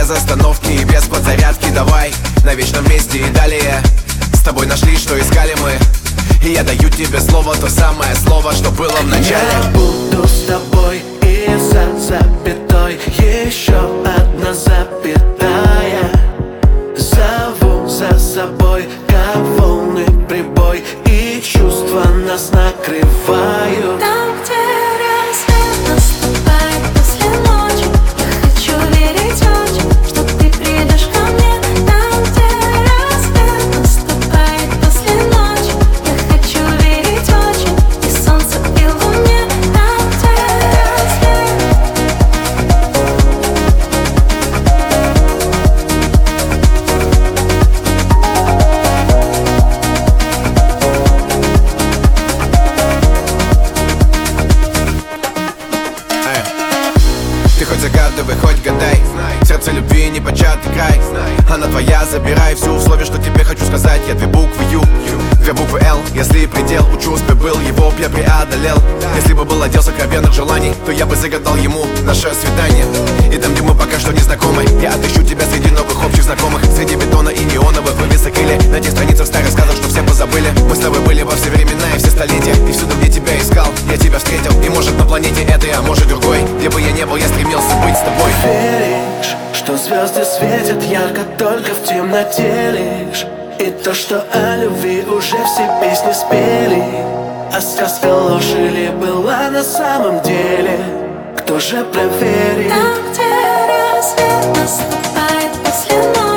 без остановки и без подзарядки. Давай на вечном месте и далее. С тобой нашли, что искали мы, и я даю тебе слово, то самое слово, что было в начале. Я буду с тобой и за запятой еще одна запятая. Зову за собой, как волны прибой, и чувства нас накрывают. Там, где рассвет наступает после ночи, я хочу верить очень, что ты придешь ко мне. Там, где рассвет наступает после ночи, я хочу верить очень, и солнце, и луне. Там, где рассвет. Ты хоть загадывай, хоть гадай, сердце любви не початый край. Она твоя, забирай всю условия, что тебе хочу сказать. Я две буквы Ю, две буквы Л. Если предел у чувств был, его б я преодолел. Если бы был отдел сокровенных желаний, то я бы загадал ему наше свидание. И там, где мы пока что не знакомы, я отыщу тебя среди новых общих знакомых, среди бетона и неоновых вывесок или на тех страницах старых сказок, что все позабыли. Мы с тобой были во все времена и все столетия, и всюду, где тебя искал, я тебя встретил. И может на планете этой, а может другой, где бы я не был, я стремился быть с тобой. Веришь, что звезды светят ярко только в темноте лишь, и то, что о любви уже все песни спели. А сказка ложь или была на самом деле, кто же проверит? Там, где рассвет наступает после ночи,